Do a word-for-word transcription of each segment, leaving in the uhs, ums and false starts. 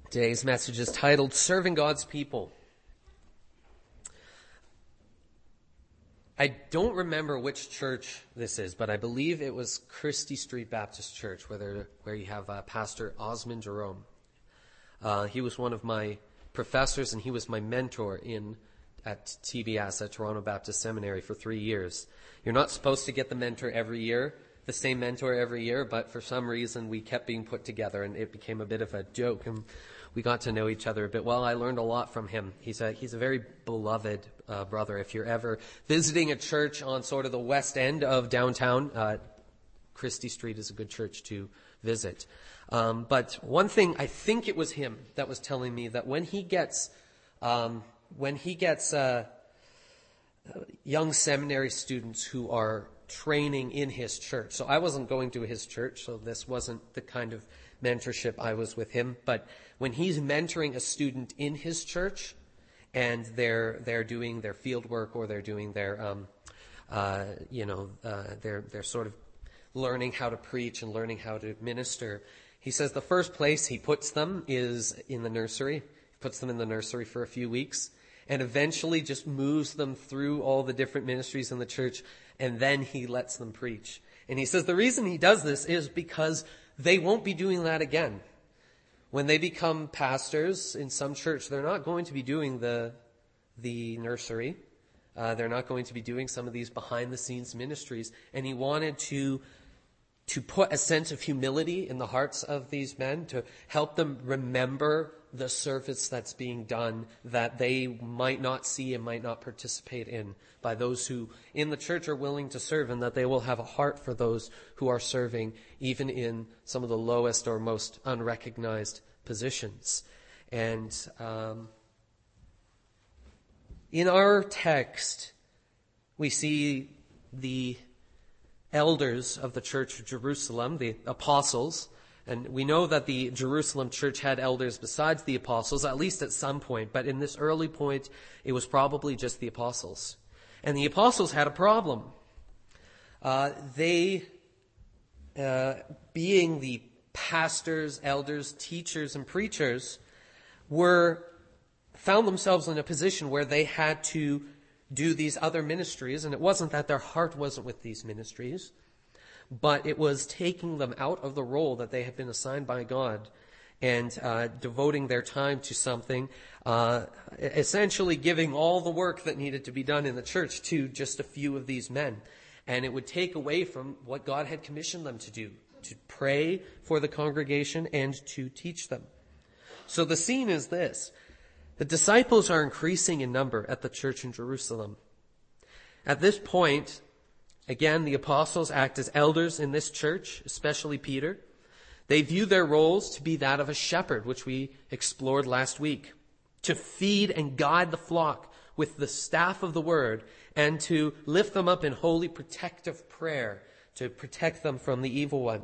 Today's message is titled, Serving God's People. I don't remember which church this is, but I believe it was Christie Street Baptist Church, where, there, where you have uh, Pastor Osmond Jerome. Uh, he was one of my professors, and he was my mentor in at T B S, at Toronto Baptist Seminary, for three years. You're not supposed to get the mentor every year, the same mentor every year, but for some reason we kept being put together, and it became a bit of a joke, and we got to know each other a bit. Well, I learned a lot from him. He's a he's a very beloved uh, brother. If you're ever visiting a church on sort of the west end of downtown, uh, Christie Street is a good church to visit. Um, but one thing, I think it was him that was telling me that when he gets um, when he gets uh, young seminary students who are training in his church. So I wasn't going to his church, so this wasn't the kind of mentorship I was with him. But when he's mentoring a student in his church, and they're they're doing their field work, or they're doing their um, uh, you know uh, they're they're sort of learning how to preach and learning how to minister, he says the first place he puts them is in the nursery. He puts them in the nursery for a few weeks, and eventually just moves them through all the different ministries in the church, and then he lets them preach. And he says the reason he does this is because they won't be doing that again. When they become pastors in some church, they're not going to be doing the the nursery. Uh, they're not going to be doing some of these behind-the-scenes ministries. And he wanted to to put a sense of humility in the hearts of these men, to help them remember the service that's being done that they might not see and might not participate in by those who in the church are willing to serve, and that they will have a heart for those who are serving even in some of the lowest or most unrecognized positions. And um, in our text, we see the elders of the church of Jerusalem, the apostles. And we know that the Jerusalem church had elders besides the apostles, at least at some point. But in this early point, it was probably just the apostles. And the apostles had a problem. Uh, they, uh, being the pastors, elders, teachers, and preachers, were found themselves in a position where they had to do these other ministries. And it wasn't that their heart wasn't with these ministries, but it was taking them out of the role that they had been assigned by God and uh, devoting their time to something, uh, essentially giving all the work that needed to be done in the church to just a few of these men. And it would take away from what God had commissioned them to do, to pray for the congregation and to teach them. So the scene is this. The disciples are increasing in number at the church in Jerusalem. At this point, again, the apostles act as elders in this church, especially Peter. They view their roles to be that of a shepherd, which we explored last week, to feed and guide the flock with the staff of the word, and to lift them up in holy protective prayer to protect them from the evil one.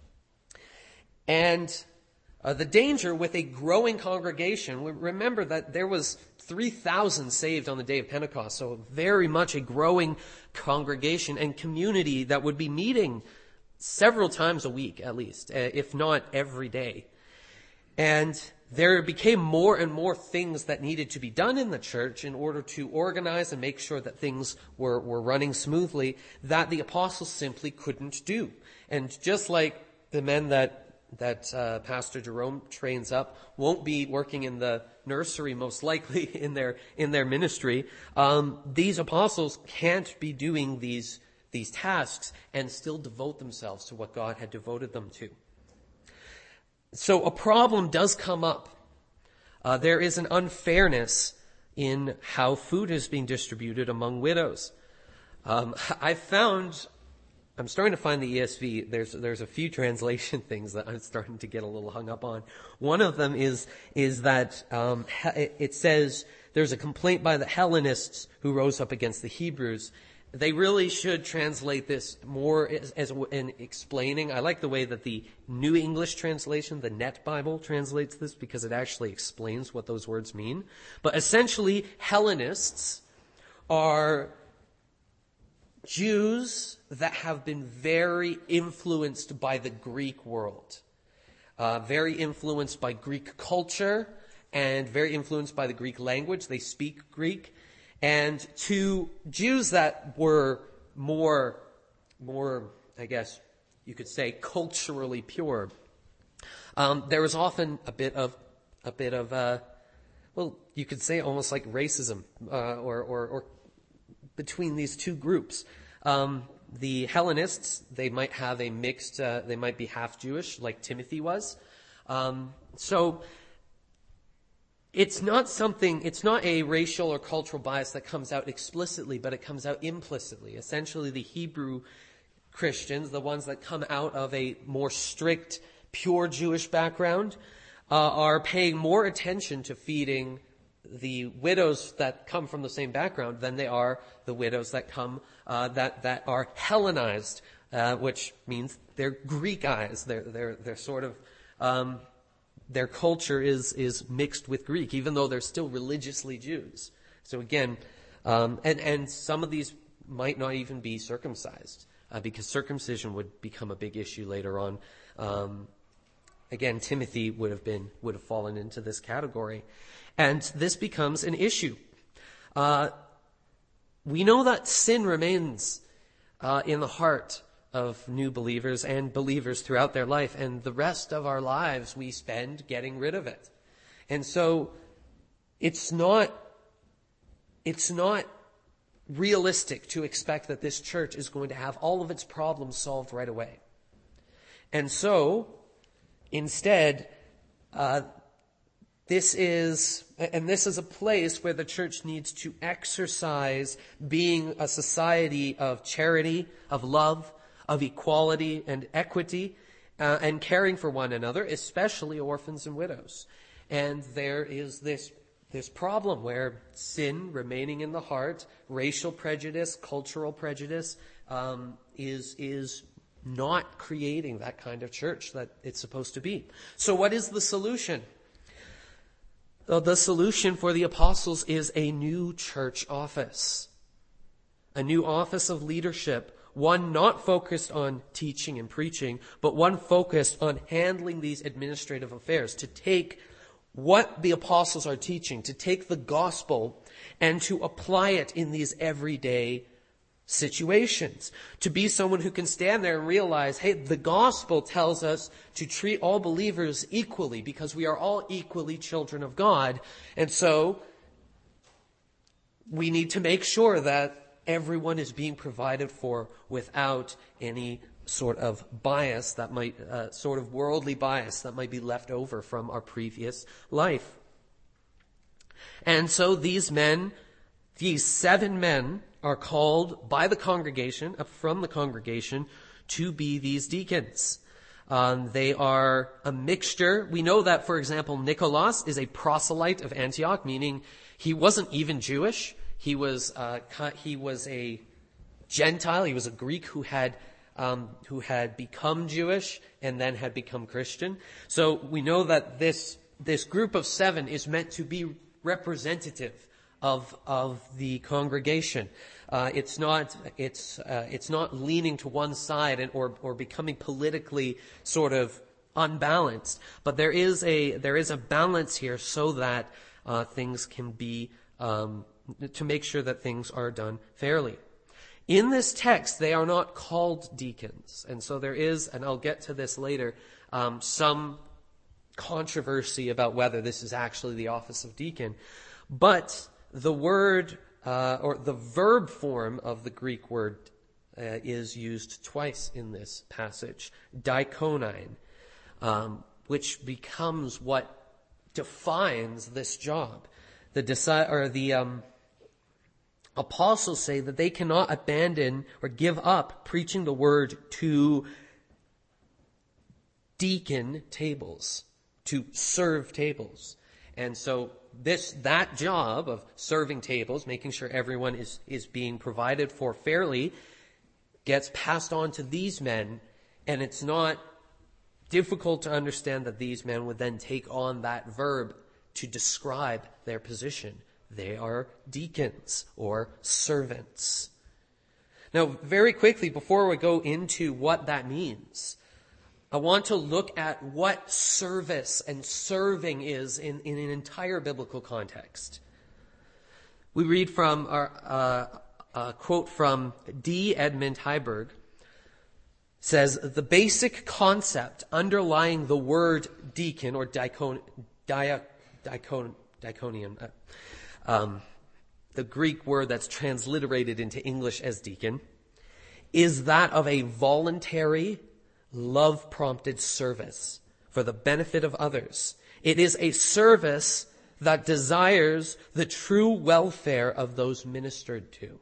And uh, the danger with a growing congregation, remember that there was three thousand saved on the day of Pentecost, so very much a growing congregation and community that would be meeting several times a week at least, if not every day. And there became more and more things that needed to be done in the church in order to organize and make sure that things were, were running smoothly that the apostles simply couldn't do. And just like the men that that uh, Pastor Jerome trains up won't be working in the nursery most likely in their in their ministry, um, these apostles can't be doing these these tasks and still devote themselves to what God had devoted them to. So a problem does come up. Uh, there is an unfairness in how food is being distributed among widows. Um, I found, I'm starting to find the E S V. There's there's a few translation things that I'm starting to get a little hung up on. One of them is is that um, it says there's a complaint by the Hellenists who rose up against the Hebrews. They really should translate this more as, as in explaining. I like the way that the New English translation, the Net Bible, translates this because it actually explains what those words mean. But essentially, Hellenists are Jews that have been very influenced by the Greek world. uh, very influenced by Greek culture and very influenced by the Greek language. They speak Greek. And to Jews that were more, more, I guess you could say, culturally pure, um, there was often a bit of, a bit of, uh, well, you could say almost like racism, uh, or, or, or between these two groups. Um, the Hellenists, they might have a mixed, uh, they might be half Jewish, like Timothy was. Um, so, It's not something, it's not a racial or cultural bias that comes out explicitly, but it comes out implicitly. Essentially, the Hebrew Christians, the ones that come out of a more strict, pure Jewish background, uh, are paying more attention to feeding the widows that come from the same background than they are the widows that come, uh, that, that are Hellenized, uh, which means they're Greekized. They're, they're, they're sort of, um, Their culture is is mixed with Greek, even though they're still religiously Jews. So again, um, and and some of these might not even be circumcised, uh, because circumcision would become a big issue later on. Um, again, Timothy would have been would have fallen into this category, and this becomes an issue. Uh, we know that sin remains uh, in the heart of new believers and believers throughout their life, and the rest of our lives we spend getting rid of it. And so it's not it's not realistic to expect that this church is going to have all of its problems solved right away. And so instead, uh, this is, and this is a place where the church needs to exercise being a society of charity, of love, of equality and equity, uh, and caring for one another, especially orphans and widows. And there is this this problem where sin remaining in the heart, racial prejudice, cultural prejudice, um, is is not creating that kind of church that it's supposed to be. So what is the solution? Well, the solution for the apostles is a new church office, a new office of leadership. One not focused on teaching and preaching, but one focused on handling these administrative affairs, to take what the apostles are teaching, to take the gospel and to apply it in these everyday situations. To be someone who can stand there and realize, hey, the gospel tells us to treat all believers equally because we are all equally children of God. And so we need to make sure that everyone is being provided for without any sort of bias that might, uh, sort of worldly bias that might be left over from our previous life. And so these men, these seven men, are called by the congregation, uh, from the congregation, to be these deacons. Um, they are a mixture. We know that, for example, Nicholas is a proselyte of Antioch, meaning he wasn't even Jewish. He was uh, he was a Gentile. He was a Greek who had um, who had become Jewish and then had become Christian. So we know that this this group of seven is meant to be representative of of the congregation. Uh, it's not it's uh, it's not leaning to one side and, or or becoming politically sort of unbalanced. But there is a there is a balance here so that uh, things can be. Um, to make sure that things are done fairly. In this text, they are not called deacons. And so there is, and I'll get to this later, um, some controversy about whether this is actually the office of deacon. But the word, uh, or the verb form of the Greek word uh, is used twice in this passage, diakonein, um, which becomes what defines this job. The deci- or the um, apostles say that they cannot abandon or give up preaching the word to deacon tables, to serve tables. And so this, that job of serving tables, making sure everyone is, is being provided for fairly, gets passed on to these men, and it's not difficult to understand that these men would then take on that verb to describe their position. They are deacons or servants. Now, very quickly, before we go into what that means, I want to look at what service and serving is in, in an entire biblical context. We read from our, uh, a quote from D. Edmund Heiberg. Says, the basic concept underlying the word deacon or diacon, dia, diacon, diaconian, uh, um, the Greek word that's transliterated into English as deacon, is that of a voluntary, love-prompted service for the benefit of others. It is a service that desires the true welfare of those ministered to.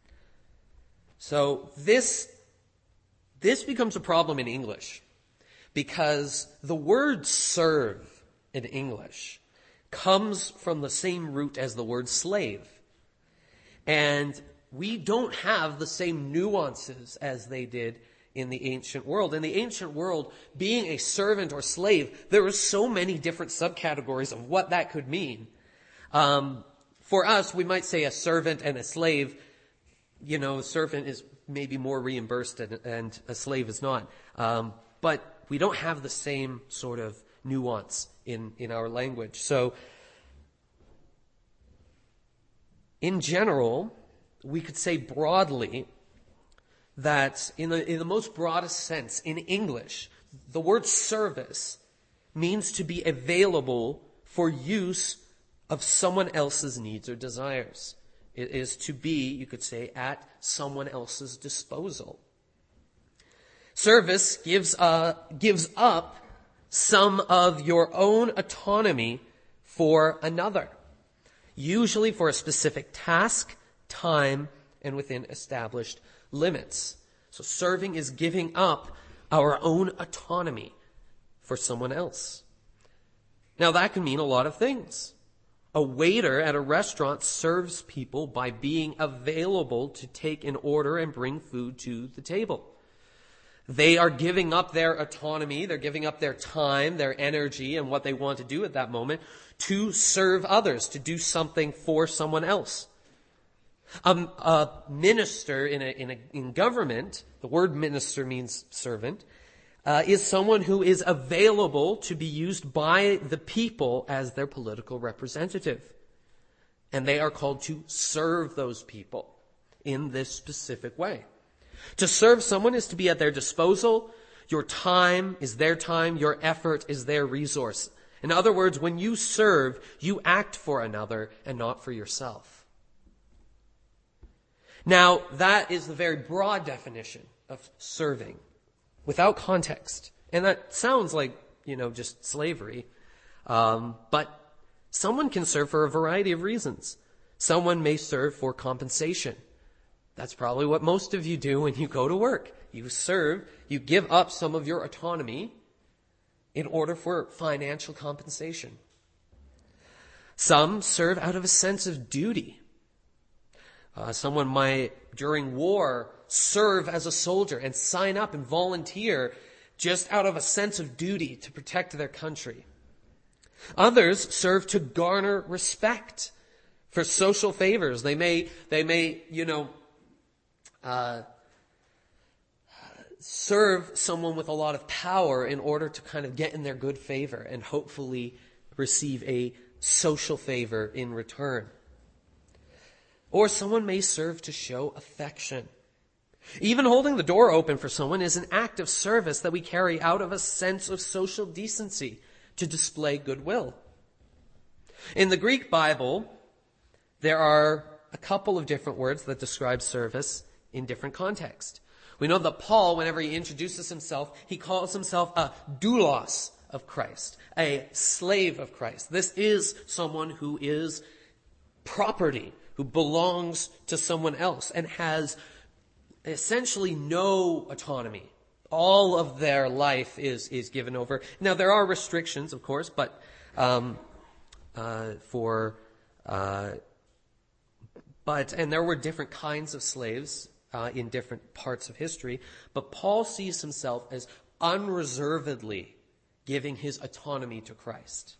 So this This becomes a problem in English because the word serve in English comes from the same root as the word slave. And we don't have the same nuances as they did in the ancient world. In the ancient world, being a servant or slave, there were so many different subcategories of what that could mean. Um, for us, we might say a servant and a slave. You know, a servant is maybe more reimbursed and, and a slave is not. Um, but we don't have the same sort of nuance in, in our language. So, in general, we could say broadly that in the, in the most broadest sense, in English, the word service means to be available for use of someone else's needs or desires. It is to be, you could say, at someone else's disposal. Service gives uh, gives up some of your own autonomy for another, usually for a specific task, time, and within established limits. So serving is giving up our own autonomy for someone else. Now that can mean a lot of things. A waiter at a restaurant serves people by being available to take an order and bring food to the table. They are giving up their autonomy, they're giving up their time, their energy, and what they want to do at that moment to serve others, to do something for someone else. Um, a minister in a, in a, in government, the word minister means servant, uh, is someone who is available to be used by the people as their political representative. And they are called to serve those people in this specific way. To serve someone is to be at their disposal. Your time is their time. Your effort is their resource. In other words, when you serve, you act for another and not for yourself. Now, that is the very broad definition of serving, without context. And that sounds like, you know, just slavery. Um, but someone can serve for a variety of reasons. Someone may serve for compensation. That's probably what most of you do when you go to work. You serve, you give up some of your autonomy in order for financial compensation. Some serve out of a sense of duty. Uh, someone might, during war, serve as a soldier and sign up and volunteer just out of a sense of duty to protect their country. Others serve to garner respect for social favors. They may, they may, you know, uh, serve someone with a lot of power in order to kind of get in their good favor and hopefully receive a social favor in return. Or someone may serve to show affection. Even holding the door open for someone is an act of service that we carry out of a sense of social decency to display goodwill. In the Greek Bible, there are a couple of different words that describe service in different contexts. We know that Paul, whenever he introduces himself, he calls himself a doulos of Christ, a slave of Christ. This is someone who is property, who belongs to someone else and has essentially no autonomy. All of their life is, is given over. Now, there are restrictions, of course, but um, uh, for uh, but and there were different kinds of slaves uh, in different parts of history. But Paul sees himself as unreservedly giving his autonomy to Christ.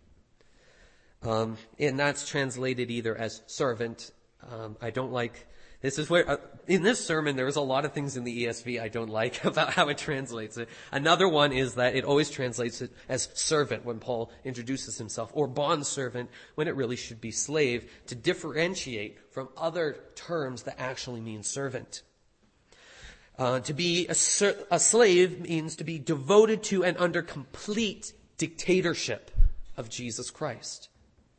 Um, and that's translated either as servant. Um, I don't like This is where, uh, in this sermon, there is a lot of things in the E S V I don't like about how it translates it. Another one is that it always translates it as servant when Paul introduces himself, or bondservant when it really should be slave, to differentiate from other terms that actually mean servant. Uh, to be a, ser- a slave means to be devoted to and under complete dictatorship of Jesus Christ.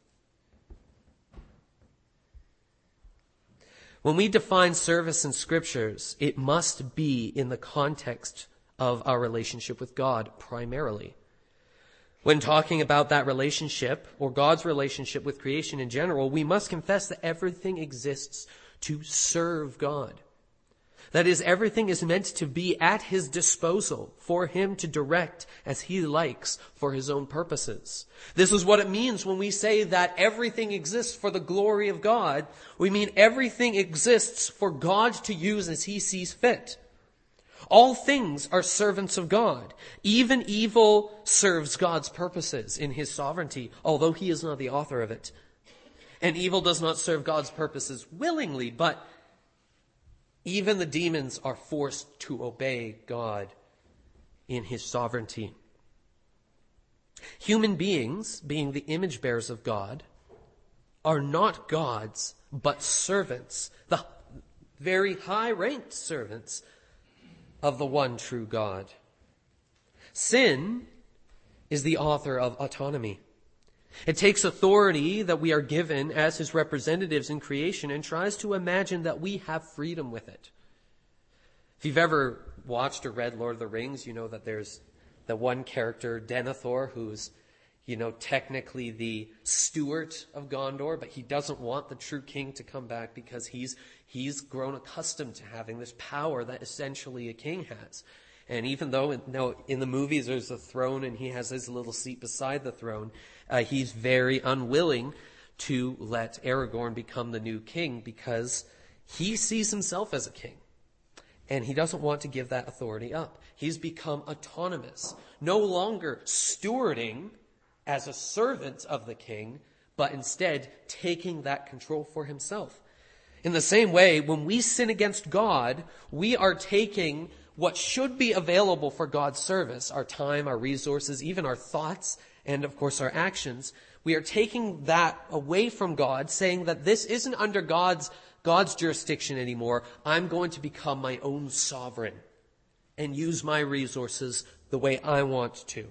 When we define service in scriptures, it must be in the context of our relationship with God primarily. When talking about that relationship, or God's relationship with creation in general, we must confess that everything exists to serve God. That is, everything is meant to be at his disposal for him to direct as he likes for his own purposes. This is what it means when we say that everything exists for the glory of God. We mean everything exists for God to use as he sees fit. All things are servants of God. Even evil serves God's purposes in his sovereignty, although he is not the author of it. And evil does not serve God's purposes willingly, but even the demons are forced to obey God in his sovereignty. Human beings, being the image bearers of God, are not gods, but servants, the very high-ranked servants of the one true God. Sin is the author of autonomy. It takes authority that we are given as his representatives in creation and tries to imagine that we have freedom with it. If you've ever watched or read Lord of the Rings, you know that there's the one character, Denethor, who's, you know, technically the steward of Gondor, but he doesn't want the true king to come back because he's he's grown accustomed to having this power that essentially a king has. And even though in, no, in the movies there's a throne and he has his little seat beside the throne, uh, he's very unwilling to let Aragorn become the new king because he sees himself as a king. And he doesn't want to give that authority up. He's become autonomous, no longer stewarding as a servant of the king, but instead taking that control for himself. In the same way, when we sin against God, we are taking what should be available for God's service, our time, our resources, even our thoughts, and of course our actions. We are taking that away from God, saying that this isn't under God's, God's jurisdiction anymore. I'm going to become my own sovereign and use my resources the way I want to.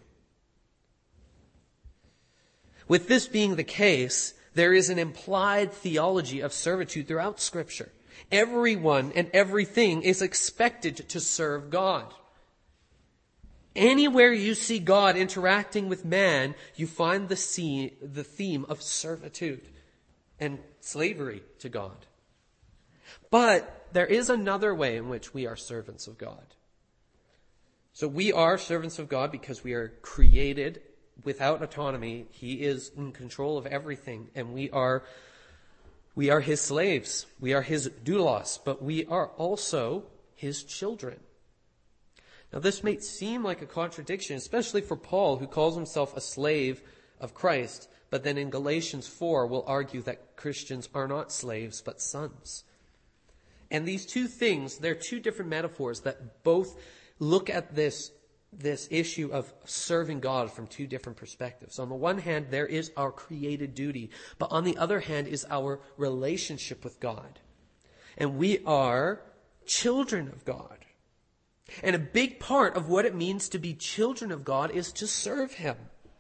With this being the case, there is an implied theology of servitude throughout Scripture. Everyone and everything is expected to serve God. Anywhere you see God interacting with man, you find the, scene, the theme of servitude and slavery to God. But there is another way in which we are servants of God. So we are servants of God because we are created without autonomy. He is in control of everything, and we are We are his slaves. We are his doulos, but we are also his children. Now, this may seem like a contradiction, especially for Paul, who calls himself a slave of Christ, but then in Galatians four will argue that Christians are not slaves, but sons. And these two things, they're two different metaphors that both look at this this issue of serving God from two different perspectives. On the one hand, there is our created duty, but on the other hand is our relationship with God. And we are children of God. And a big part of what it means to be children of God is to serve him.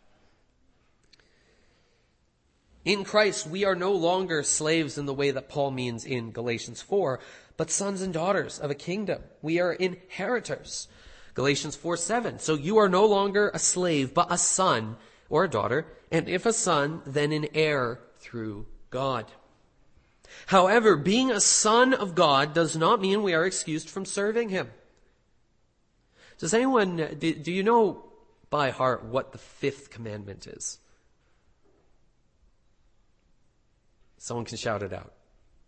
In Christ, we are no longer slaves in the way that Paul means in Galatians four, but sons and daughters of a kingdom. We are inheritors. Galatians four seven. So you are no longer a slave, but a son or a daughter, and if a son, then an heir through God. However, being a son of God does not mean we are excused from serving him. Does anyone, do, do you know by heart what the fifth commandment is? Someone can shout it out.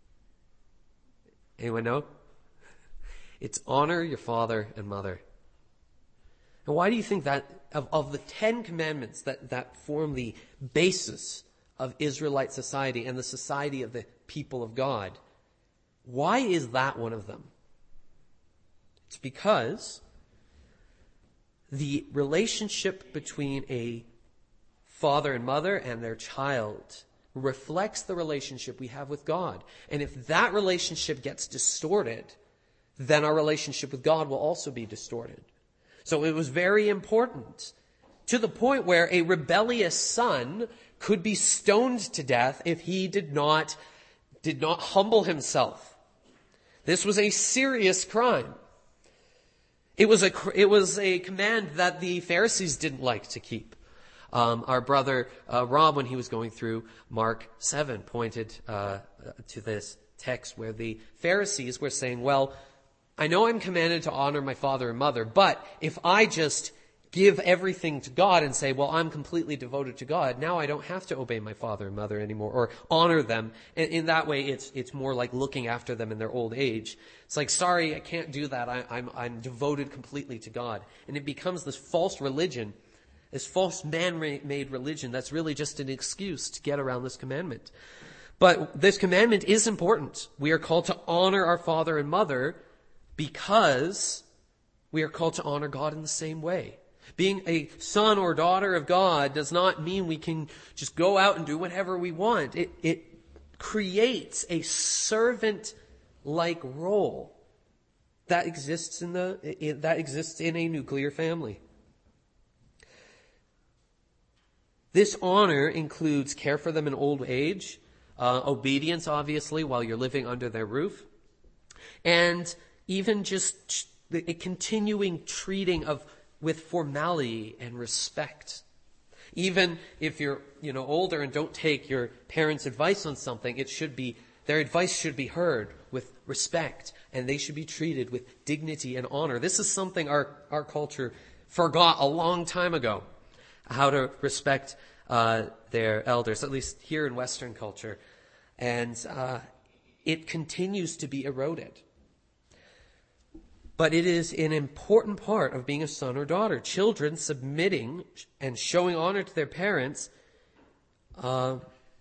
Anyone know? It's honor your father and mother. And why do you think that of, of the Ten Commandments that, that form the basis of Israelite society and the society of the people of God, Why is that one of them? It's because the relationship between a father and mother and their child reflects the relationship we have with God. And if that relationship gets distorted, then our relationship with God will also be distorted. So it was very important, to the point where a rebellious son could be stoned to death if he did not, did not humble himself. This was a serious crime. It was a, it was a command that the Pharisees didn't like to keep. Um, our brother uh, Rob, when he was going through Mark seven, pointed uh, to this text where the Pharisees were saying, well, I know I'm commanded to honor my father and mother, but if I just give everything to God and say, well, I'm completely devoted to God, now I don't have to obey my father and mother anymore or honor them. And in that way, it's it's more like looking after them in their old age. It's like, sorry, I can't do that. I, I'm I'm devoted completely to God. And it becomes this false religion, this false man-made religion that's really just an excuse to get around this commandment. But this commandment is important. We are called to honor our father and mother because we are called to honor God in the same way. Being a son or daughter of God does not mean we can just go out and do whatever we want. It, it creates a servant-like role that exists in the in, that exists in a nuclear family. This honor includes care for them in old age, uh, obedience, obviously, while you're living under their roof, and even just a continuing treating of with formality and respect. Even if you're, you know, older and don't take your parents' advice on something, it should be, their advice should be heard with respect, and they should be treated with dignity and honor. This is something our, our culture forgot a long time ago, how to respect uh, their elders, at least here in Western culture. And uh, it continues to be eroded. But it is an important part of being a son or daughter. Children submitting and showing honor to their parents uh,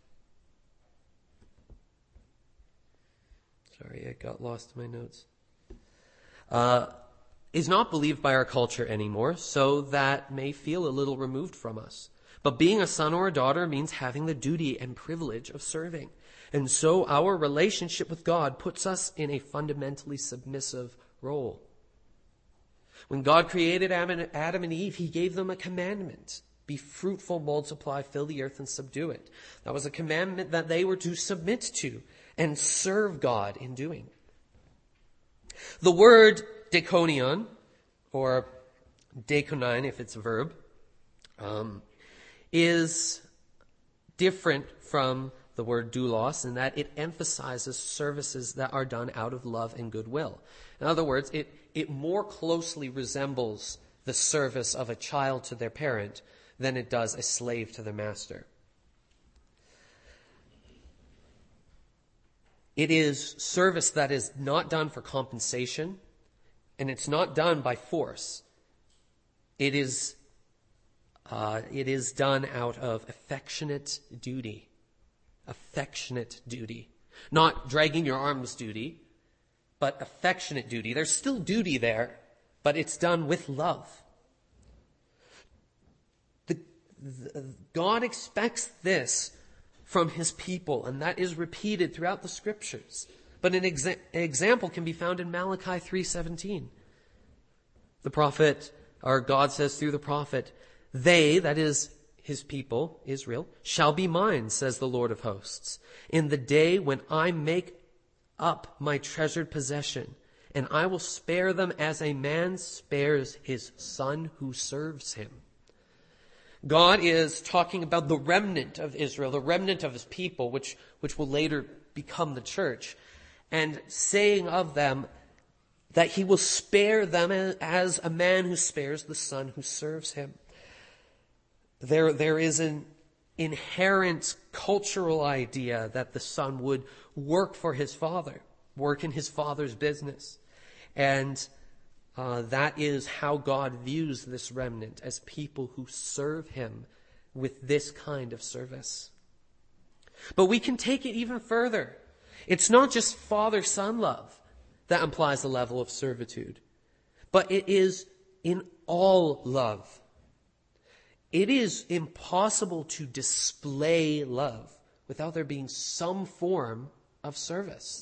sorry, I got lost in my notes. Uh, is not believed by our culture anymore, so that may feel a little removed from us. But being a son or a daughter means having the duty and privilege of serving. And so our relationship with God puts us in a fundamentally submissive role. When God created Adam and Eve, he gave them a commandment. Be fruitful, multiply, fill the earth, and subdue it. That was a commandment that they were to submit to and serve God in doing. The word dekonion, or dekonine if it's a verb, um, is different from the word doulos in that it emphasizes services that are done out of love and goodwill. In other words, it, it more closely resembles the service of a child to their parent than it does a slave to their master. It is service that is not done for compensation, and it's not done by force. It is, uh, it is done out of affectionate duty. Affectionate duty. Not dragging your arms duty, but affectionate duty. There's still duty there, but it's done with love. The, the, God expects this from his people, and that is repeated throughout the scriptures. But an, exa- an example can be found in Malachi three seventeen. The prophet, or God says through the prophet, they, that is his people, Israel, shall be mine, says the Lord of hosts, in the day when I make up my treasured possession, and I will spare them as a man spares his son who serves him. God is talking about the remnant of Israel, the remnant of his people, which, which will later become the church, and saying of them that he will spare them as a man who spares the son who serves him. There, there is an inherent cultural idea that the son would work for his father, work in his father's business. And uh, that is how God views this remnant, as people who serve him with this kind of service. But we can take it even further. It's not just father-son love that implies a level of servitude, but it is in all love. It is impossible to display love without there being some form of service.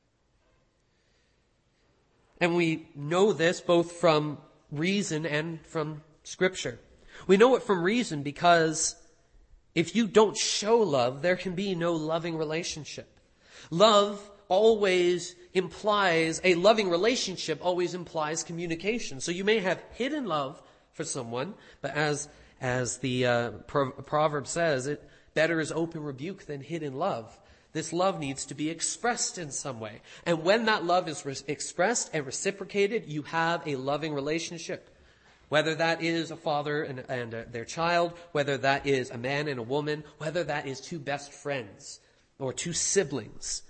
And we know this both from reason and from Scripture. We know it from reason because if you don't show love, there can be no loving relationship. Love always implies, a loving relationship always implies communication. So you may have hidden love for someone, but as as the uh, pro- proverb says, it better is open rebuke than hidden love. This love needs to be expressed in some way. And when that love is re- expressed and reciprocated, you have a loving relationship. Whether that is a father and, and uh, their child, whether that is a man and a woman, whether that is two best friends or two siblings.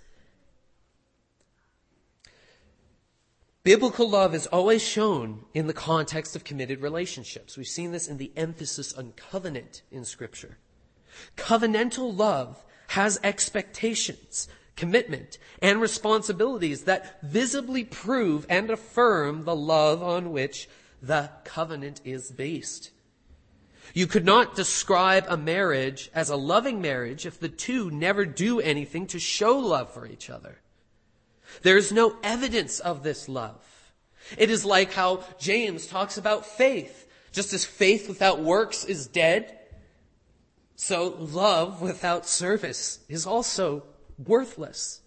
Biblical love is always shown in the context of committed relationships. We've seen this in the emphasis on covenant in Scripture. Covenantal love has expectations, commitment, and responsibilities that visibly prove and affirm the love on which the covenant is based. You could not describe a marriage as a loving marriage if the two never do anything to show love for each other. There is no evidence of this love. It is like how James talks about faith. Just as faith without works is dead, so love without service is also worthless.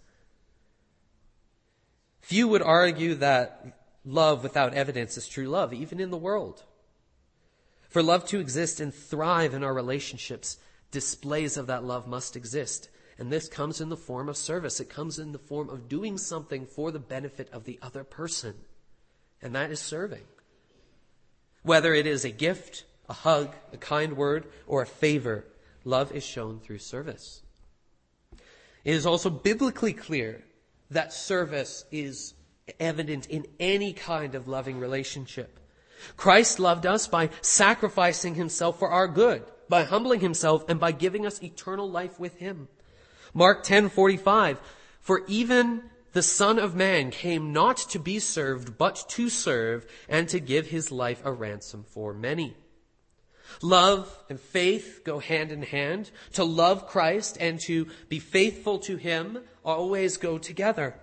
Few would argue that love without evidence is true love, even in the world. For love to exist and thrive in our relationships, displays of that love must exist. And this comes in the form of service. It comes in the form of doing something for the benefit of the other person. And that is serving. Whether it is a gift, a hug, a kind word, or a favor, love is shown through service. It is also biblically clear that service is evident in any kind of loving relationship. Christ loved us by sacrificing himself for our good, by humbling himself, and by giving us eternal life with him. Mark ten forty-five, for even the Son of Man came not to be served, but to serve, and to give his life a ransom for many. Love and faith go hand in hand. To love Christ and to be faithful to him always go together.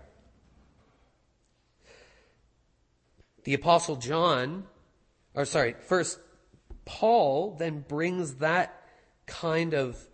The Apostle John, or sorry, first Paul then brings that kind of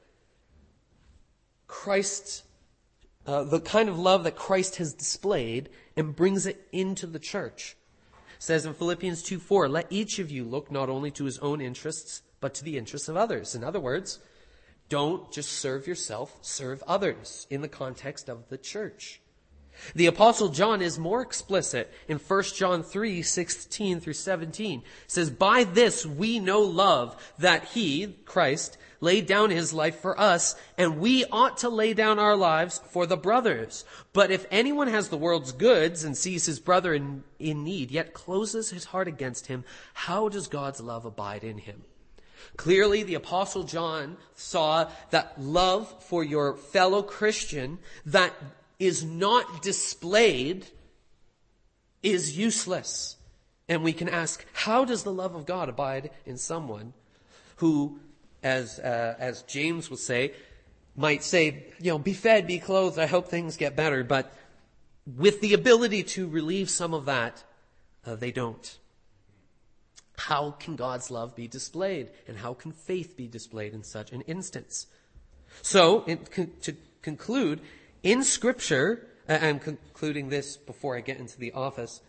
Christ, uh, the kind of love that Christ has displayed, and brings it into the church. It says in Philippians two four, let each of you look not only to his own interests, but to the interests of others. In other words, don't just serve yourself, serve others in the context of the church. The Apostle John is more explicit in First John three sixteen through seventeen. It says, by this we know love, that he, Christ, laid down his life for us, and we ought to lay down our lives for the brothers. But if anyone has the world's goods and sees his brother in, in need, yet closes his heart against him, how does God's love abide in him? Clearly, the Apostle John saw that love for your fellow Christian that is not displayed is useless. And we can ask, how does the love of God abide in someone who, as uh, as James will say, might say, you know, be fed, be clothed, I hope things get better. But with the ability to relieve some of that, uh, they don't. How can God's love be displayed? And how can faith be displayed in such an instance? So, in, con- to conclude, in Scripture, uh, I'm concluding this before I get into the office.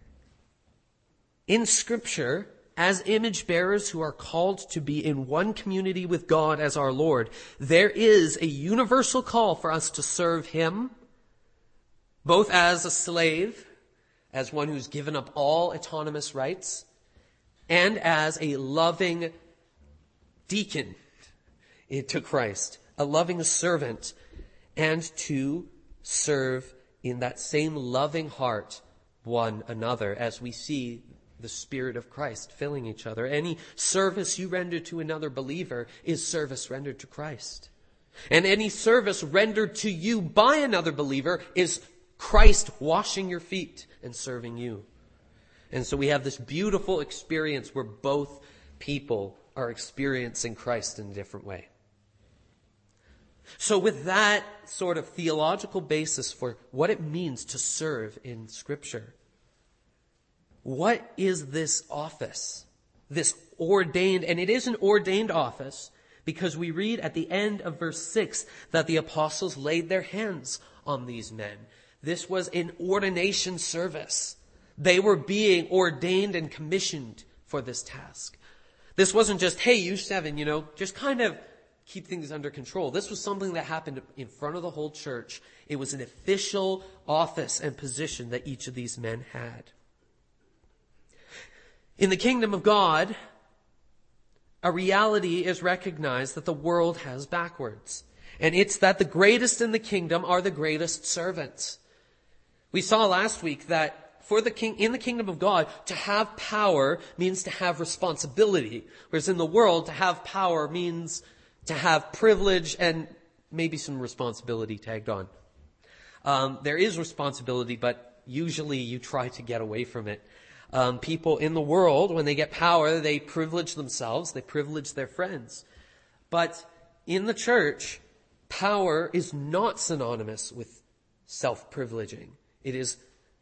In Scripture, as image bearers who are called to be in one community with God as our Lord, there is a universal call for us to serve him, both as a slave, as one who's given up all autonomous rights, and as a loving deacon to Christ, a loving servant, and to serve in that same loving heart one another as we see the Spirit of Christ filling each other. Any service you render to another believer is service rendered to Christ. And any service rendered to you by another believer is Christ washing your feet and serving you. And so we have this beautiful experience where both people are experiencing Christ in a different way. So with that sort of theological basis for what it means to serve in Scripture, what is this office? This ordained, and it is an ordained office, because we read at the end of verse six that the apostles laid their hands on these men. This was an ordination service. They were being ordained and commissioned for this task. This wasn't just, hey, you seven, you know, just kind of keep things under control. This was something that happened in front of the whole church. It was an official office and position that each of these men had. In the kingdom of God, a reality is recognized that the world has backwards. And it's that the greatest in the kingdom are the greatest servants. We saw last week that for the king, in the kingdom of God, to have power means to have responsibility. Whereas in the world, to have power means to have privilege and maybe some responsibility tagged on. Um, there is responsibility, but usually you try to get away from it. Um, people in the world, when they get power, they privilege themselves, they privilege their friends. But in the church, power is not synonymous with self-privileging. It is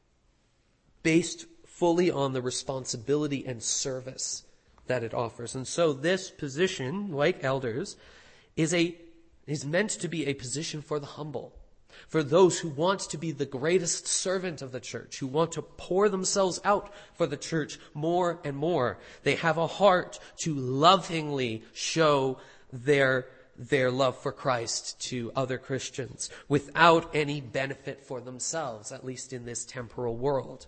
based fully on the responsibility and service that it offers. And so this position, like elders, is a is meant to be a position for the humble, for those who want to be the greatest servant of the church, who want to pour themselves out for the church more and more. They have a heart to lovingly show their their love for Christ to other Christians without any benefit for themselves, at least in this temporal world.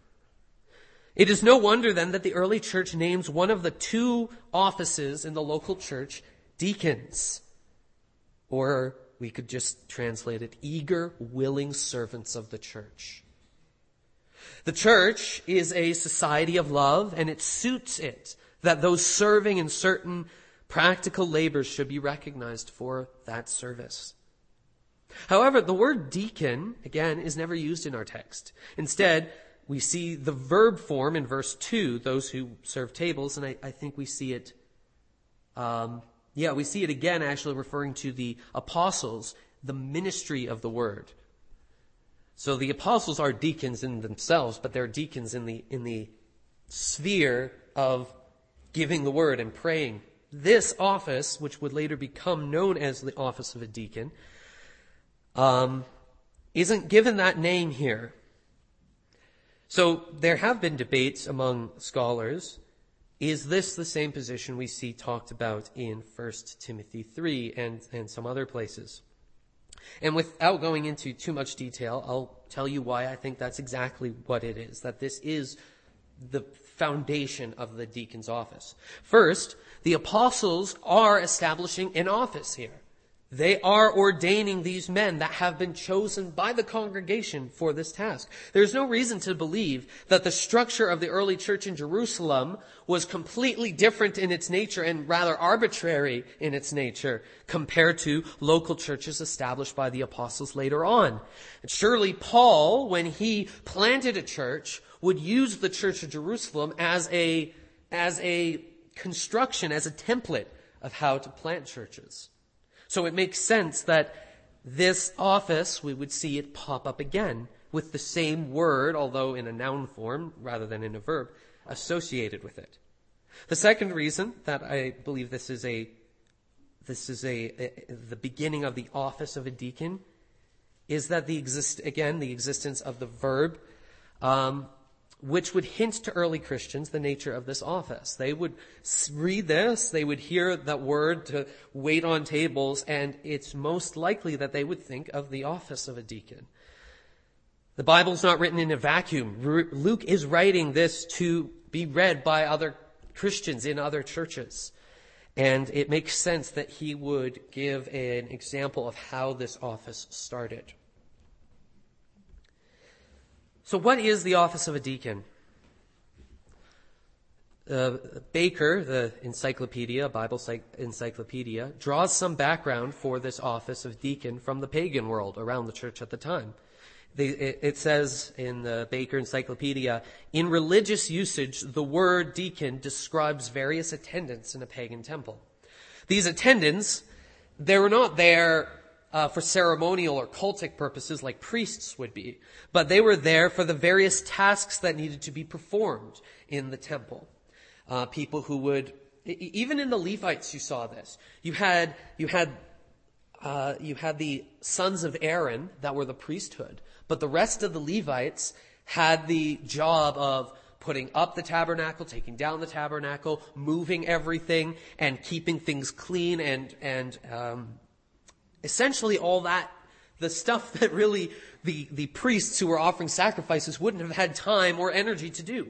It is no wonder then that the early church names one of the two offices in the local church deacons. Or we could just translate it, eager, willing servants of the church. The church is a society of love, and it suits it that those serving in certain practical labors should be recognized for that service. However, the word deacon, again, is never used in our text. Instead, we see the verb form in verse two, those who serve tables, and I, I think we see it, um, yeah, we see it again actually referring to the apostles, the ministry of the word. So the apostles are deacons in themselves, but they're deacons in the, in the sphere of giving the word and praying. This office, which would later become known as the office of a deacon, um, isn't given that name here. So there have been debates among scholars. Is this the same position we see talked about in First Timothy three and, and some other places? And without going into too much detail, I'll tell you why I think that's exactly what it is, that this is the foundation of the deacon's office. First, the apostles are establishing an office here. They are ordaining these men that have been chosen by the congregation for this task. There's no reason to believe that the structure of the early church in Jerusalem was completely different in its nature and rather arbitrary in its nature compared to local churches established by the apostles later on. And surely Paul, when he planted a church, would use the church of Jerusalem as a, as a construction, as a template of how to plant churches. So it makes sense that this office, we would see it pop up again with the same word, although in a noun form rather than in a verb, associated with it. The second reason that I believe this is a this is a, a the beginning of the office of a deacon is that the exist again the existence of the verb, um, which would hint to early Christians the nature of this office. They would read this, they would hear that word to wait on tables, and it's most likely that they would think of the office of a deacon. The Bible's not written in a vacuum. Luke is writing this to be read by other Christians in other churches. And it makes sense that he would give an example of how this office started. So what is the office of a deacon? Uh, Baker, the encyclopedia, Bible encyclopedia, draws some background for this office of deacon from the pagan world around the church at the time. They, it, it says in the Baker encyclopedia, in religious usage, the word deacon describes various attendants in a pagan temple. These attendants, they were not there uh, for ceremonial or cultic purposes like priests would be, but they were there for the various tasks that needed to be performed in the temple. Uh, people who would, even in the Levites you saw this. You had, you had, uh, you had the sons of Aaron that were the priesthood, but the rest of the Levites had the job of putting up the tabernacle, taking down the tabernacle, moving everything, and keeping things clean, and, and, um, essentially all that, the stuff that really the, the priests who were offering sacrifices wouldn't have had time or energy to do.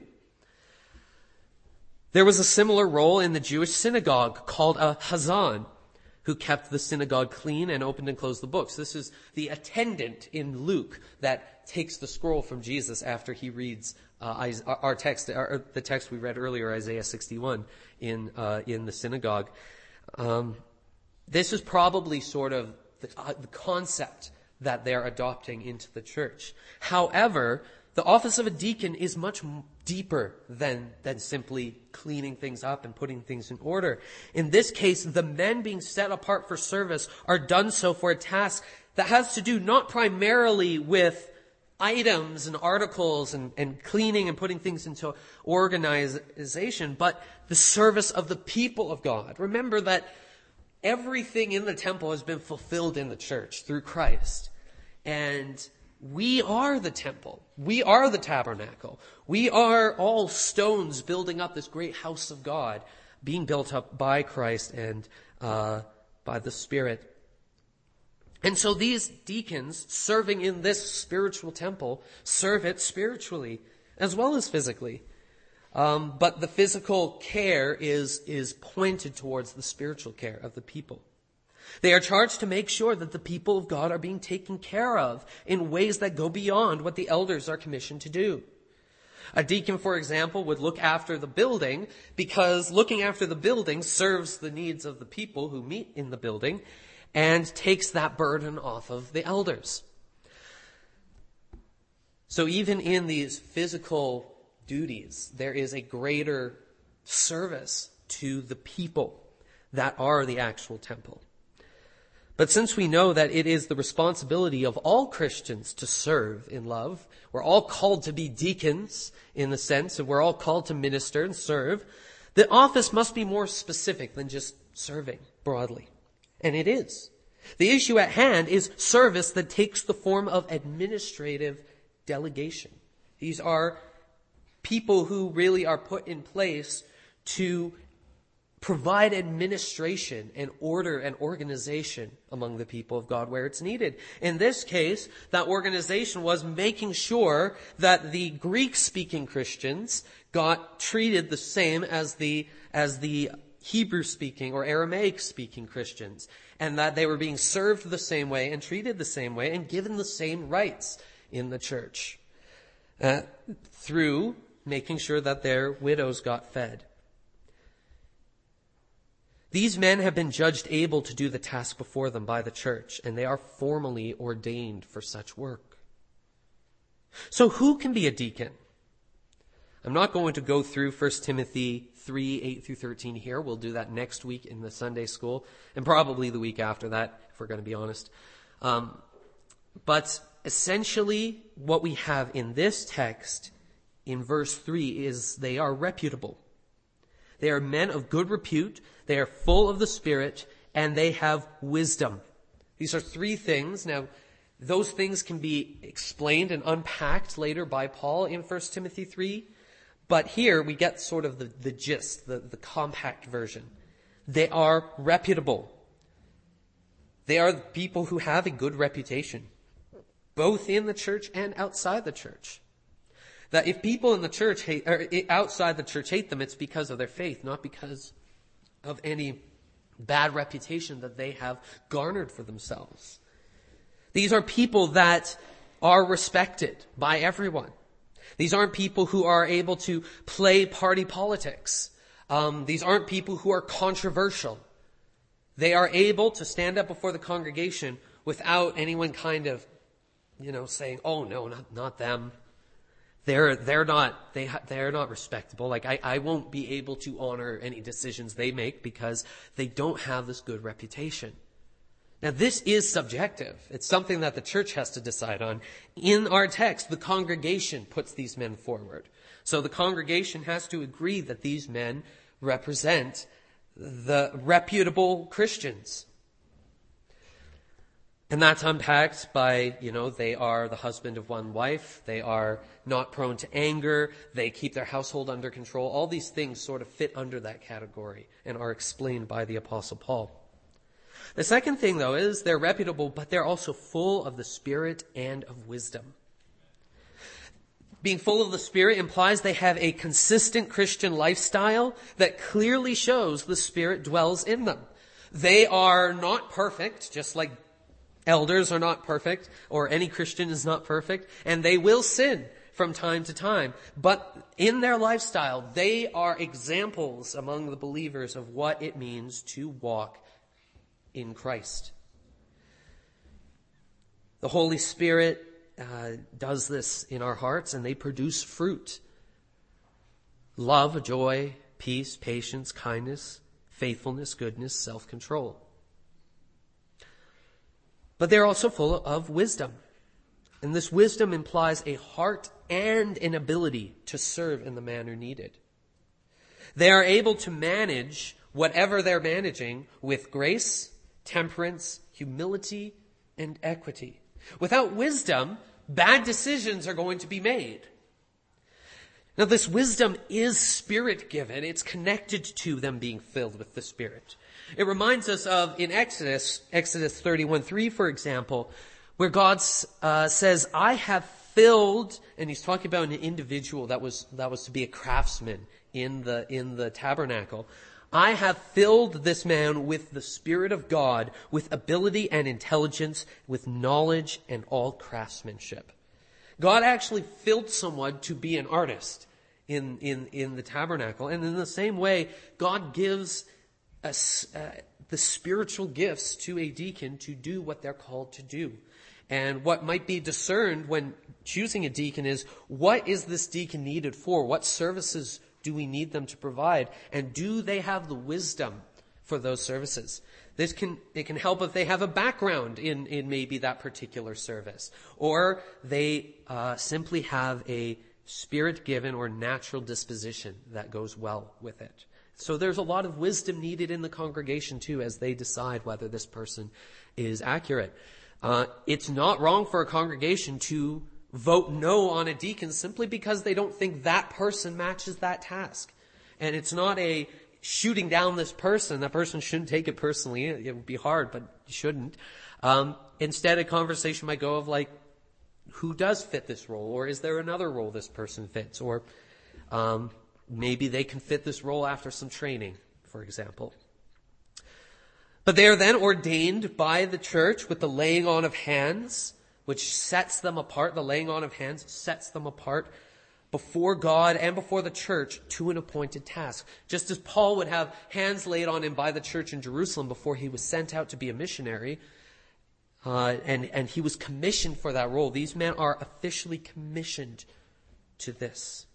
There was a similar role in the Jewish synagogue called a hazan, who kept the synagogue clean and opened and closed the books. This is the attendant in Luke that takes the scroll from Jesus after he reads uh, our text, our, the text we read earlier, Isaiah sixty-one, in uh, in the synagogue. Um, this is probably sort of the, uh, the concept that they're adopting into the church. However, the office of a deacon is much deeper than, than simply cleaning things up and putting things in order. In this case, the men being set apart for service are done so for a task that has to do not primarily with items and articles and, and cleaning and putting things into organization, but the service of the people of God. Remember that everything in the temple has been fulfilled in the church through Christ. And we are the temple. We are the tabernacle. We are all stones building up this great house of God, being built up by Christ and uh, by the Spirit. And so these deacons serving in this spiritual temple serve it spiritually as well as physically. Um, but the physical care is, is pointed towards the spiritual care of the people. They are charged to make sure that the people of God are being taken care of in ways that go beyond what the elders are commissioned to do. A deacon, for example, would look after the building because looking after the building serves the needs of the people who meet in the building and takes that burden off of the elders. So even in these physical duties, there is a greater service to the people that are the actual temple. But since we know that it is the responsibility of all Christians to serve in love, we're all called to be deacons in the sense of we're all called to minister and serve, the office must be more specific than just serving broadly. And it is. The issue at hand is service that takes the form of administrative delegation. These are people who really are put in place to provide administration and order and organization among the people of God where it's needed. In this case, that organization was making sure that the Greek-speaking Christians got treated the same as the, as the Hebrew-speaking or Aramaic-speaking Christians, and that they were being served the same way and treated the same way and given the same rights in the church, uh, through making sure that their widows got fed. These men have been judged able to do the task before them by the church, and they are formally ordained for such work. So who can be a deacon? I'm not going to go through First Timothy three, eight through thirteen here. We'll do that next week in the Sunday school, and probably the week after that, if we're going to be honest. Um, but essentially, what we have in this text, in verse three, is they are reputable. They are men of good repute, they are full of the Spirit, and they have wisdom. These are three things. Now, those things can be explained and unpacked later by Paul in First Timothy three, but here we get sort of the, the gist, the, the compact version. They are reputable. They are people who have a good reputation, both in the church and outside the church. That if people in the church hate, or outside the church hate them, it's because of their faith, not because of any bad reputation that they have garnered for themselves. These are people that are respected by everyone. These aren't people who are able to play party politics. Um, these aren't people who are controversial. They are able to stand up before the congregation without anyone kind of, you know, saying, "Oh no, not not them. They're they're not they they're not respectable. Like I I won't be able to honor any decisions they make because they don't have this good reputation." Now, this is subjective. It's something that the church has to decide on. In our text, the congregation puts these men forward. So the congregation has to agree that these men represent the reputable Christians. And that's unpacked by, you know, they are the husband of one wife. They are not prone to anger. They keep their household under control. All these things sort of fit under that category and are explained by the Apostle Paul. The second thing, though, is they're reputable, but they're also full of the Spirit and of wisdom. Being full of the Spirit implies they have a consistent Christian lifestyle that clearly shows the Spirit dwells in them. They are not perfect, just like elders are not perfect, or any Christian is not perfect, and they will sin from time to time. But in their lifestyle, they are examples among the believers of what it means to walk in Christ. The Holy Spirit uh, does this in our hearts, and they produce fruit. Love, joy, peace, patience, kindness, faithfulness, goodness, self-control. But they're also full of wisdom. And this wisdom implies a heart and an ability to serve in the manner needed. They are able to manage whatever they're managing with grace, temperance, humility, and equity. Without wisdom, bad decisions are going to be made. Now, this wisdom is Spirit-given. It's connected to them being filled with the Spirit. It reminds us of, in Exodus, Exodus thirty-one three, for example, where God uh, says, "I have filled," and he's talking about an individual that was that was to be a craftsman in the in the tabernacle. "I have filled this man with the Spirit of God, with ability and intelligence, with knowledge and all craftsmanship." God actually filled someone to be an artist in, in, in the tabernacle. And in the same way, God gives us uh, the spiritual gifts to a deacon to do what they're called to do. And what might be discerned when choosing a deacon is, what is this deacon needed for? What services do we need them to provide? And do they have the wisdom for those services? This can, it can help if they have a background in, in maybe that particular service. Or they uh, simply have a Spirit-given or natural disposition that goes well with it. So there's a lot of wisdom needed in the congregation too as they decide whether this person is accurate. Uh, it's not wrong for a congregation to vote no on a deacon simply because they don't think that person matches that task. And it's not a shooting down this person. That person shouldn't take it personally. It would be hard, but you shouldn't. Um, instead, a conversation might go of like, who does fit this role? Or is there another role this person fits? Or um, maybe they can fit this role after some training, for example. But they are then ordained by the church with the laying on of hands, which sets them apart. The laying on of hands sets them apart before God and before the church to an appointed task. Just as Paul would have hands laid on him by the church in Jerusalem before he was sent out to be a missionary, uh, and, and he was commissioned for that role. These men are officially commissioned to this.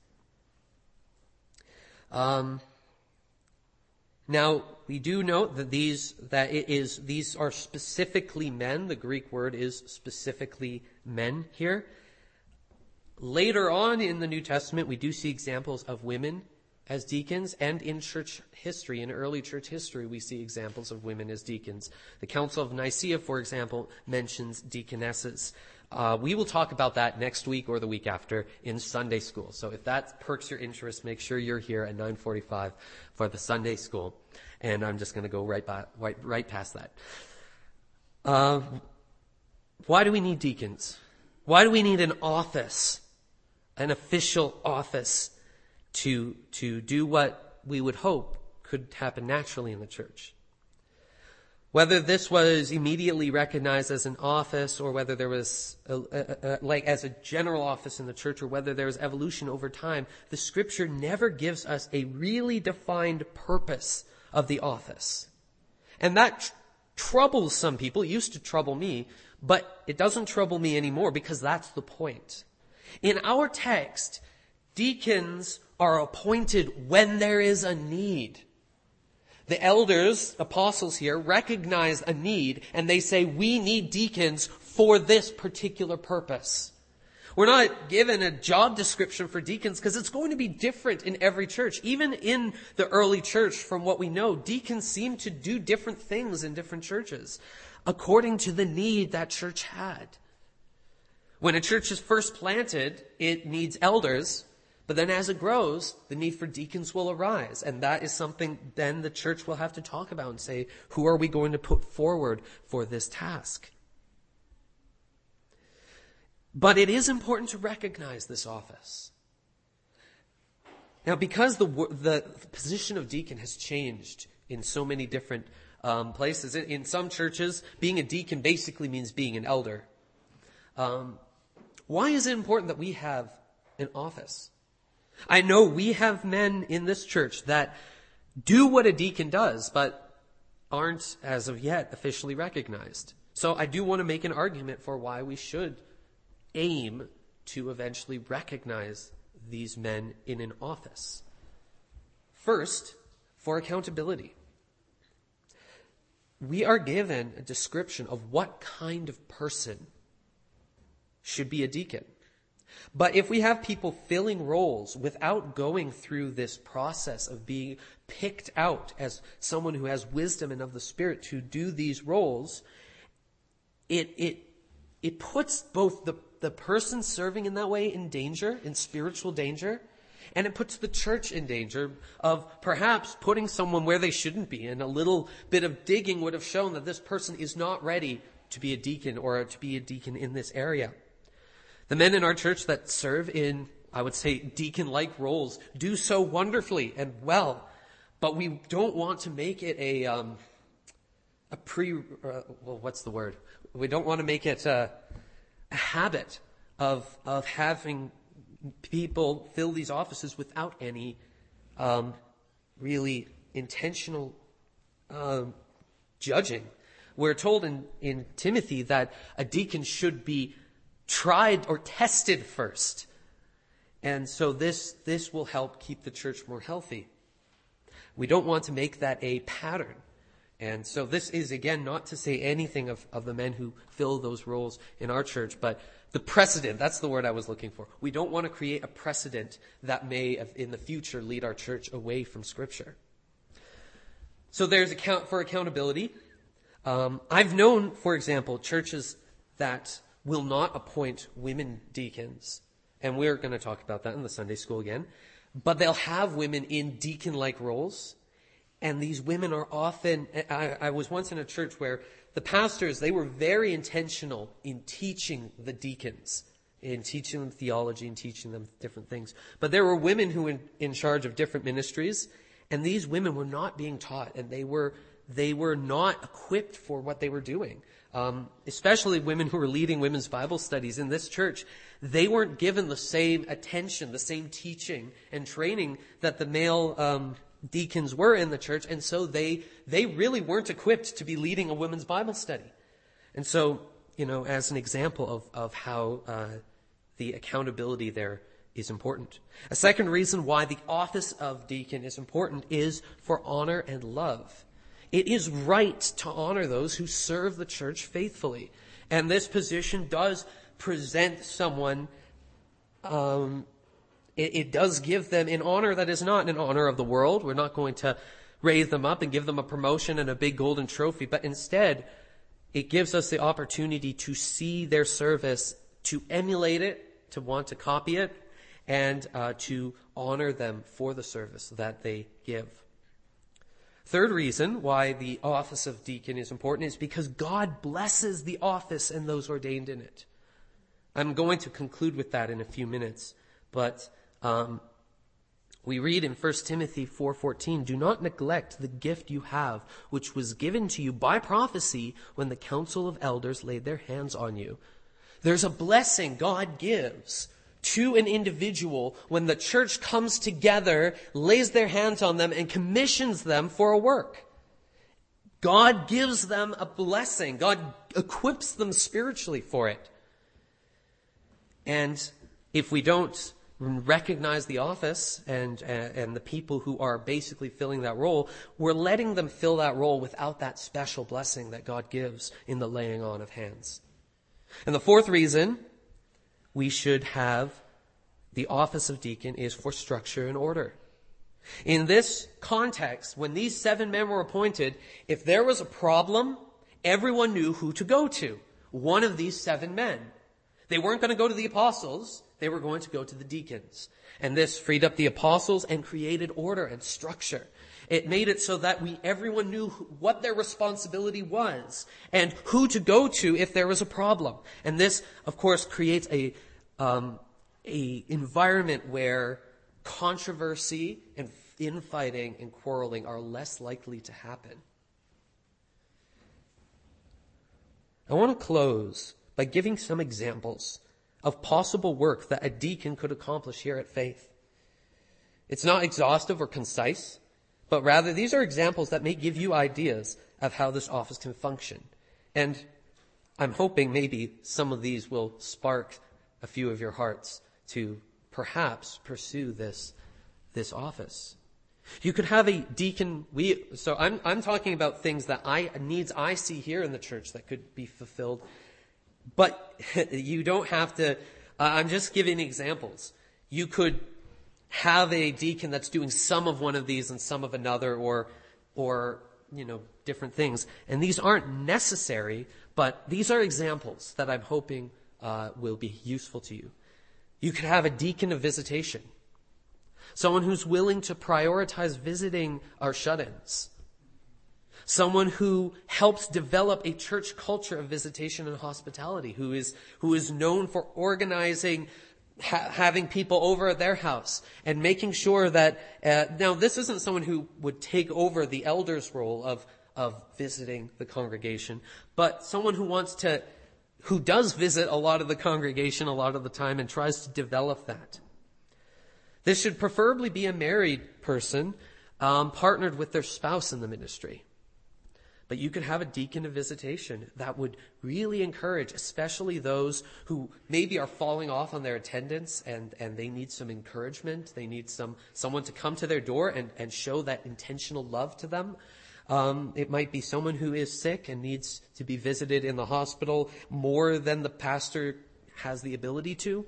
Um, now, we do note that these, that it is, these are specifically men. The Greek word is specifically men here. Later on in the New Testament, we do see examples of women as deacons, and in church history, in early church history, we see examples of women as deacons. The Council of Nicaea, for example, mentions deaconesses. Uh, we will talk about that next week or the week after in Sunday school. So if that perks your interest, make sure you're here at nine forty-five for the Sunday school. And I'm just going to go right, by, right, right past that. Uh, why do we need deacons? Why do we need an office, an official office, to, to do what we would hope could happen naturally in the church? Whether this was immediately recognized as an office or whether there was a, a, a, like as a general office in the church or whether there was evolution over time, the scripture never gives us a really defined purpose of the office. And that tr- troubles some people. It used to trouble me, but it doesn't trouble me anymore because that's the point. In our text, deacons are appointed when there is a need. The elders, apostles here, recognize a need and they say, we need deacons for this particular purpose. We're not given a job description for deacons because it's going to be different in every church. Even in the early church, from what we know, deacons seem to do different things in different churches according to the need that church had. When a church is first planted, it needs elders. But then as it grows, the need for deacons will arise. And that is something then the church will have to talk about and say, who are we going to put forward for this task? But it is important to recognize this office. Now, because the the position of deacon has changed in so many different um, places, in, in some churches, being a deacon basically means being an elder. Um, why is it important that we have an office? I know we have men in this church that do what a deacon does, but aren't, as of yet, officially recognized. So I do want to make an argument for why we should aim to eventually recognize these men in an office. First, for accountability. We are given a description of what kind of person should be a deacon. But if we have people filling roles without going through this process of being picked out as someone who has wisdom and of the Spirit to do these roles, it it it puts both the, the person serving in that way in danger, in spiritual danger, and it puts the church in danger of perhaps putting someone where they shouldn't be. And a little bit of digging would have shown that this person is not ready to be a deacon or to be a deacon in this area. The men in our church that serve in, I would say, deacon-like roles do so wonderfully and well, but we don't want to make it a um, a pre. Uh, well, what's the word? We don't want to make it a, a habit of of having people fill these offices without any um, really intentional um, judging. We're told in in Timothy that a deacon should be tried or tested first. And so this, this will help keep the church more healthy. We don't want to make that a pattern. And so this is, again, not to say anything of, of the men who fill those roles in our church, but the precedent, that's the word I was looking for. We don't want to create a precedent that may, in the future, lead our church away from Scripture. So there's account for accountability. Um, I've known, for example, churches that will not appoint women deacons. And we're going to talk about that in the Sunday school again. But they'll have women in deacon-like roles. And these women are often, I, I was once in a church where the pastors, they were very intentional in teaching the deacons, in teaching them theology and teaching them different things. But there were women who were in, in charge of different ministries. And these women were not being taught. And they were, they were not equipped for what they were doing. Um, especially women who were leading women's Bible studies in this church, they weren't given the same attention, the same teaching and training that the male um, deacons were in the church, and so they they really weren't equipped to be leading a women's Bible study. And so, you know, as an example of of how uh, the accountability there is important. A second reason why the office of deacon is important is for honor and love. It is right to honor those who serve the church faithfully. And this position does present someone, um, it, it does give them an honor that is not an honor of the world. We're not going to raise them up and give them a promotion and a big golden trophy, but instead, it gives us the opportunity to see their service, to emulate it, to want to copy it, and uh, to honor them for the service that they give. Third reason why the office of deacon is important is because God blesses the office and those ordained in it. I'm going to conclude with that in a few minutes, but um, We read in First Timothy four fourteen, "Do not neglect the gift you have, which was given to you by prophecy when the council of elders laid their hands on you." There's a blessing God gives to an individual when the church comes together, lays their hands on them, and commissions them for a work. God gives them a blessing. God equips them spiritually for it. And if we don't recognize the office and, and and the people who are basically filling that role, we're letting them fill that role without that special blessing that God gives in the laying on of hands. And the fourth reason we should have the office of deacon is for structure and order. In this context, when these seven men were appointed, if there was a problem, everyone knew who to go to. One of these seven men. They weren't going to go to the apostles. They were going to go to the deacons. And this freed up the apostles and created order and structure. It made it so that we, everyone knew what their responsibility was and who to go to if there was a problem. And this, of course, creates a, um, a environment where controversy and infighting and quarreling are less likely to happen. I want to close by giving some examples of possible work that a deacon could accomplish here at Faith. It's not exhaustive or concise, but rather these are examples that may give you ideas of how this office can function. And I'm hoping maybe some of these will spark a few of your hearts to perhaps pursue this, this office. You could have a deacon, we, so I'm, I'm talking about things that I, needs I see here in the church that could be fulfilled. But you don't have to, uh, I'm just giving examples. You could have a deacon that's doing some of one of these and some of another, or, or, you know, different things. And these aren't necessary, but these are examples that I'm hoping, uh, will be useful to you. You could have a deacon of visitation. Someone who's willing to prioritize visiting our shut-ins. Someone who helps develop a church culture of visitation and hospitality, who is, who is known for organizing, ha- having people over at their house and making sure that, uh, now this isn't someone who would take over the elder's role of, of visiting the congregation, but someone who wants to, who does visit a lot of the congregation a lot of the time and tries to develop that. This should preferably be a married person, um, partnered with their spouse in the ministry. But you could have a deacon of visitation that would really encourage, especially those who maybe are falling off on their attendance and, and they need some encouragement. They need some someone to come to their door and, and show that intentional love to them. Um, it might be someone who is sick and needs to be visited in the hospital more than the pastor has the ability to.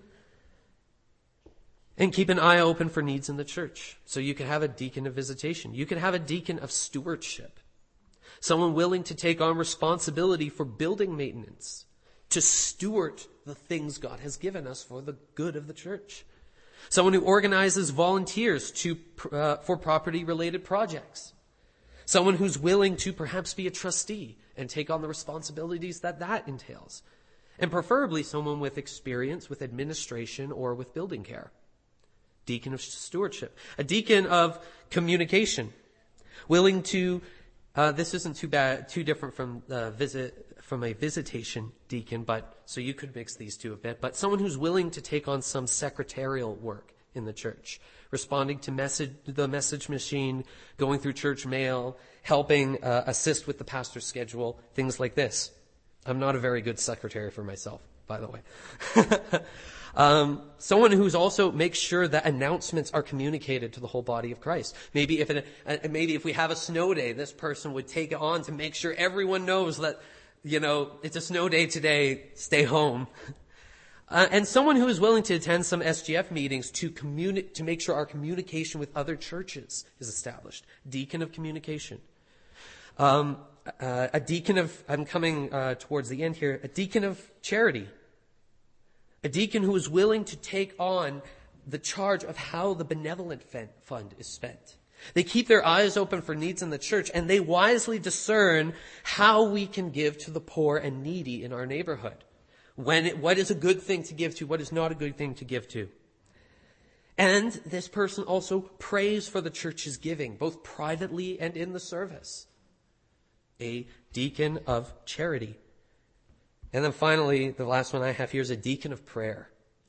And keep an eye open for needs in the church. So you could have a deacon of visitation. You could have a deacon of stewardship. Someone willing to take on responsibility for building maintenance, to steward the things God has given us for the good of the church. Someone who organizes volunteers to uh, for property-related projects. Someone who's willing to perhaps be a trustee and take on the responsibilities that that entails. And preferably someone with experience with administration or with building care. Deacon of stewardship. A deacon of communication. Willing to Uh, this isn't too bad, too different from uh, visit from a visitation deacon, but so you could mix these two a bit. But someone who's willing to take on some secretarial work in the church, responding to message the message machine, going through church mail, helping uh, assist with the pastor's schedule, things like this. I'm not a very good secretary for myself, by the way. Um, someone who's also makes sure that announcements are communicated to the whole body of Christ. Maybe if it, uh, maybe if we have a snow day, this person would take it on to make sure everyone knows that, you know, it's a snow day today, stay home. Uh, and someone who is willing to attend some S G F meetings to communi- to make sure our communication with other churches is established. Deacon of communication. Um, uh, a deacon of, I'm coming uh, towards the end here, a deacon of charity. A deacon who is willing to take on the charge of how the benevolent fund is spent. They keep their eyes open for needs in the church, and they wisely discern how we can give to the poor and needy in our neighborhood. When it, what is a good thing to give to, what is not a good thing to give to. And this person also prays for the church's giving, both privately and in the service. A deacon of charity. And then finally, the last one I have here is a deacon of prayer.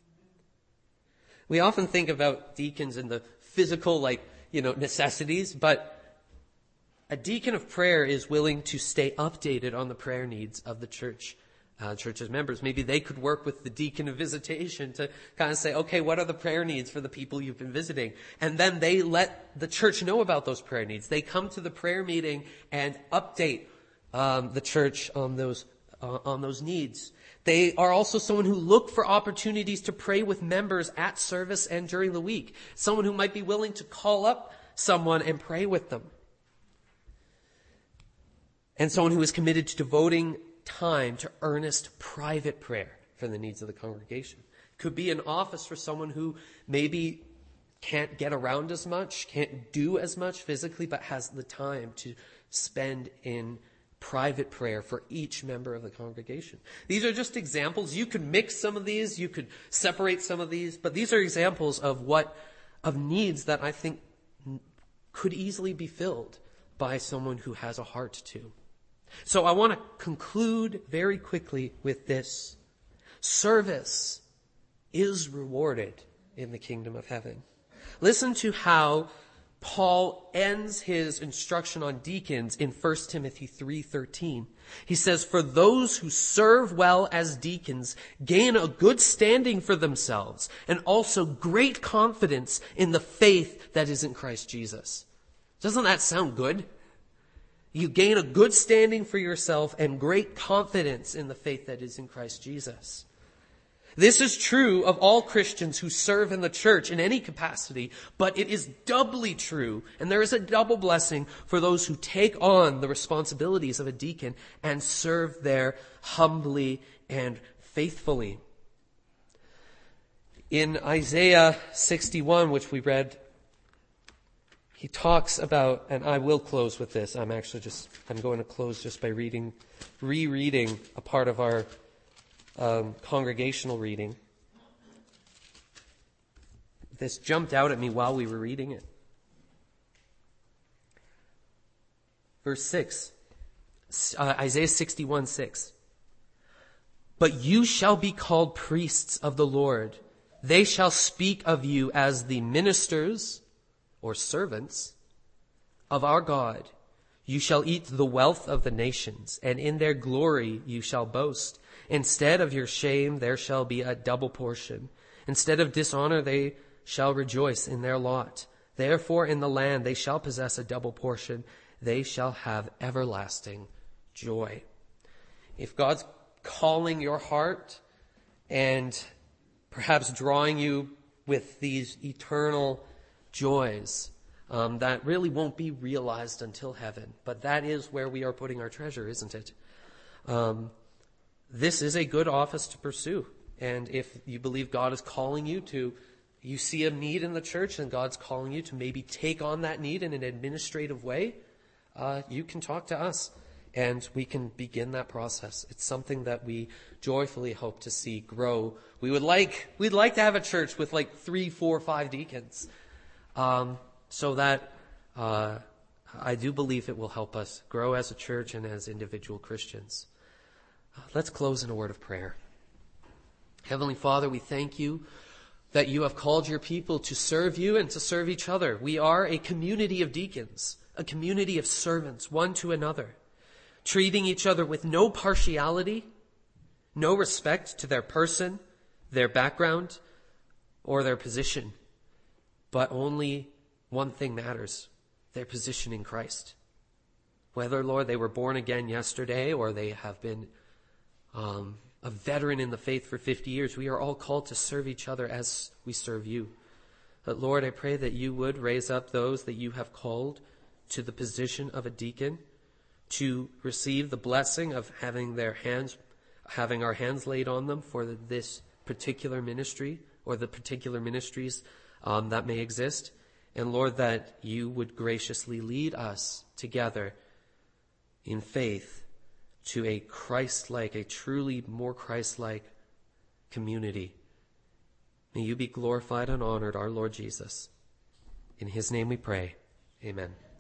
We often think about deacons in the physical, like, you know, necessities, but a deacon of prayer is willing to stay updated on the prayer needs of the church. Uh, church's members. Maybe they could work with the deacon of visitation to kind of say, okay, what are the prayer needs for the people you've been visiting? And then they let the church know about those prayer needs. They come to the prayer meeting and update um, the church on those uh, on those needs. They are also someone who look for opportunities to pray with members at service and during the week. Someone who might be willing to call up someone and pray with them. And someone who is committed to devoting time to earnest private prayer for the needs of the congregation. Could be an office for someone who maybe can't get around as much, can't do as much physically, but has the time to spend in private prayer for each member of the congregation. These are just examples. You could mix some of these, you could separate some of these, but these are examples of what, of needs that I think could easily be filled by someone who has a heart to. So I want to conclude very quickly with this. Service is rewarded in the kingdom of heaven. Listen to how Paul ends his instruction on deacons in First Timothy three thirteen. He says, "For those who serve well as deacons gain a good standing for themselves and also great confidence in the faith that is in Christ Jesus." Doesn't that sound good? You gain a good standing for yourself and great confidence in the faith that is in Christ Jesus. This is true of all Christians who serve in the church in any capacity, but it is doubly true, and there is a double blessing for those who take on the responsibilities of a deacon and serve there humbly and faithfully. In Isaiah sixty-one, which we read, he talks about, and I will close with this. I'm actually just, I'm going to close just by reading, rereading a part of our um, congregational reading. This jumped out at me while we were reading it. Verse six, uh, Isaiah sixty-one six. "But you shall be called priests of the Lord. They shall speak of you as the ministers," or servants, "of our God. You shall eat the wealth of the nations, and in their glory you shall boast. Instead of your shame there shall be a double portion. Instead of dishonor they shall rejoice in their lot. Therefore in the land they shall possess a double portion. They shall have everlasting joy." If God's calling your heart and perhaps drawing you with these eternal joys um, that really won't be realized until heaven. But that is where we are putting our treasure, isn't it? Um, this is a good office to pursue. And if you believe God is calling you to, you see a need in the church and God's calling you to maybe take on that need in an administrative way, uh, you can talk to us and we can begin that process. It's something that we joyfully hope to see grow. We would like, we'd like to have a church with like three, four, five deacons. Um, so that uh, I do believe it will help us grow as a church and as individual Christians. Uh, let's close in a word of prayer. Heavenly Father, we thank you that you have called your people to serve you and to serve each other. We are a community of deacons, a community of servants, one to another, treating each other with no partiality, no respect to their person, their background, or their position. But only one thing matters, their position in Christ. Whether, Lord, they were born again yesterday or they have been um, a veteran in the faith for fifty years, we are all called to serve each other as we serve you. But Lord, I pray that you would raise up those that you have called to the position of a deacon to receive the blessing of having their hands, having our hands laid on them for this particular ministry or the particular ministries Um, that may exist. And Lord, that you would graciously lead us together in faith to a Christ-like, a truly more Christ-like community May you be glorified and honored, our Lord Jesus. In his name we pray. Amen.